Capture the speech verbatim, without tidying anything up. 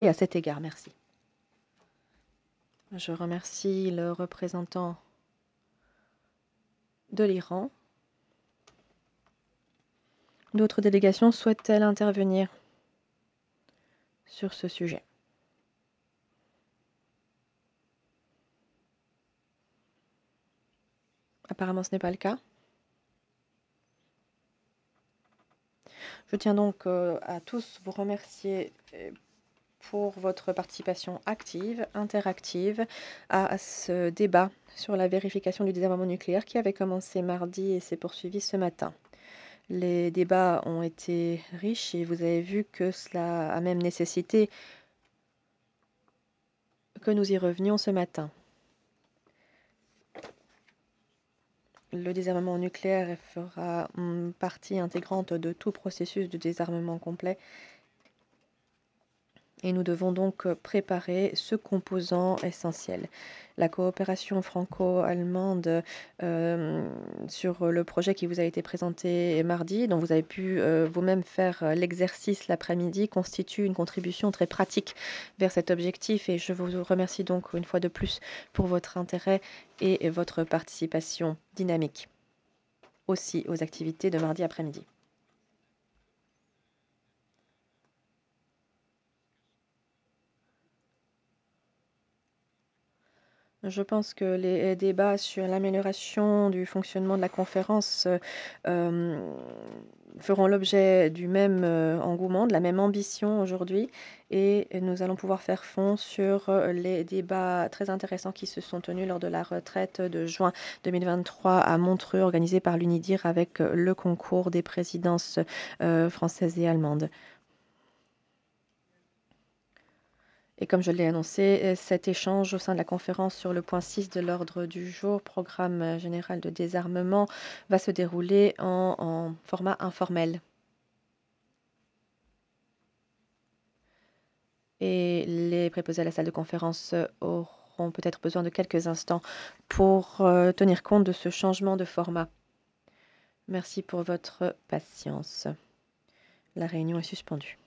Et à cet égard, merci. Je remercie le représentant de l'Iran. D'autres délégations souhaitent-elles intervenir sur ce sujet? Apparemment, ce n'est pas le cas. Je tiens donc euh, à tous vous remercier pour votre participation active, interactive à ce débat sur la vérification du désarmement nucléaire qui avait commencé mardi et s'est poursuivi ce matin. Les débats ont été riches et vous avez vu que cela a même nécessité que nous y revenions ce matin. Le désarmement nucléaire fera partie intégrante de tout processus de désarmement complet. Et nous devons donc préparer ce composant essentiel. La coopération franco-allemande euh, sur le projet qui vous a été présenté mardi, dont vous avez pu euh, vous-même faire l'exercice l'après-midi, constitue une contribution très pratique vers cet objectif. Et je vous remercie donc une fois de plus pour votre intérêt et votre participation dynamique aussi aux activités de mardi après-midi. Je pense que les débats sur l'amélioration du fonctionnement de la conférence euh, feront l'objet du même euh, engouement, de la même ambition aujourd'hui, et nous allons pouvoir faire fond sur les débats très intéressants qui se sont tenus lors de la retraite de juin deux mille vingt-trois à Montreux, organisée par l'UNIDIR avec le concours des présidences euh, françaises et allemandes. Et comme je l'ai annoncé, cet échange au sein de la conférence sur le point six de l'ordre du jour, programme général de désarmement, va se dérouler en, en format informel. Et les préposés à la salle de conférence auront peut-être besoin de quelques instants pour euh, tenir compte de ce changement de format. Merci pour votre patience. La réunion est suspendue.